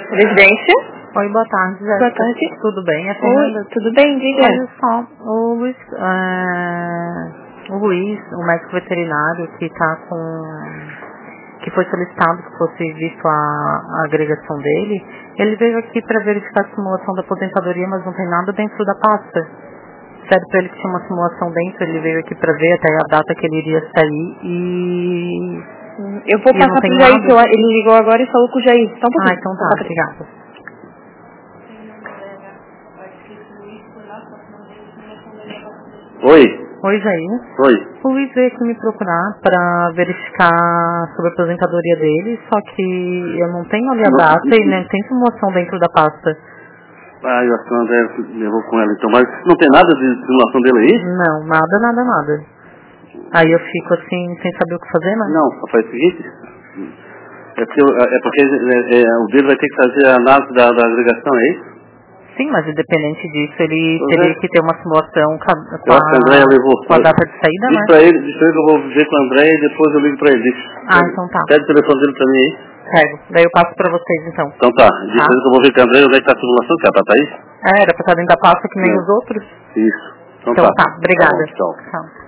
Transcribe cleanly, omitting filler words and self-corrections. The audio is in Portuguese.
Presidência? Oi, boa tarde, Jéssica. Boa tarde. Tudo bem? Oi, tudo bem? Diga. Olha só, o Luiz, o médico veterinário que foi solicitado que fosse visto a agregação dele, ele veio aqui para verificar a simulação da aposentadoria, mas não tem nada dentro da pasta. Sério para ele que tinha uma simulação dentro, ele veio aqui para ver até a data que ele iria sair e... Eu vou passar pro Jair, que ele ligou agora e falou com o Jair. Só um pouquinho. Ah, então tá, obrigada. Oi. Oi, Jair. Oi. O Luiz veio aqui me procurar para verificar sobre a aposentadoria dele, só que eu não tenho ali a data e nem tem simulação dentro da pasta. Ah, eu acho que o André levou com ela então, mas não tem nada de simulação dele aí? Não, nada. Aí eu fico assim, sem saber o que fazer, né? Não, só faz o seguinte, porque o dele vai ter que fazer a análise da agregação, é isso? Sim, mas independente disso, ele teria que ter uma simulação com a data de saída, né? Diz pra ele que eu vou ver com o André e depois eu ligo pra ele. Então tá. Pede o telefone dele pra mim aí. Pego, daí eu passo pra vocês então. Então tá, depois que eu vou ver com o André, onde é que tá a simulação, que é pra Thaís? Era pra estar dentro da pasta que nem os outros? Isso. Então tá, obrigada. Tchau. Tchau.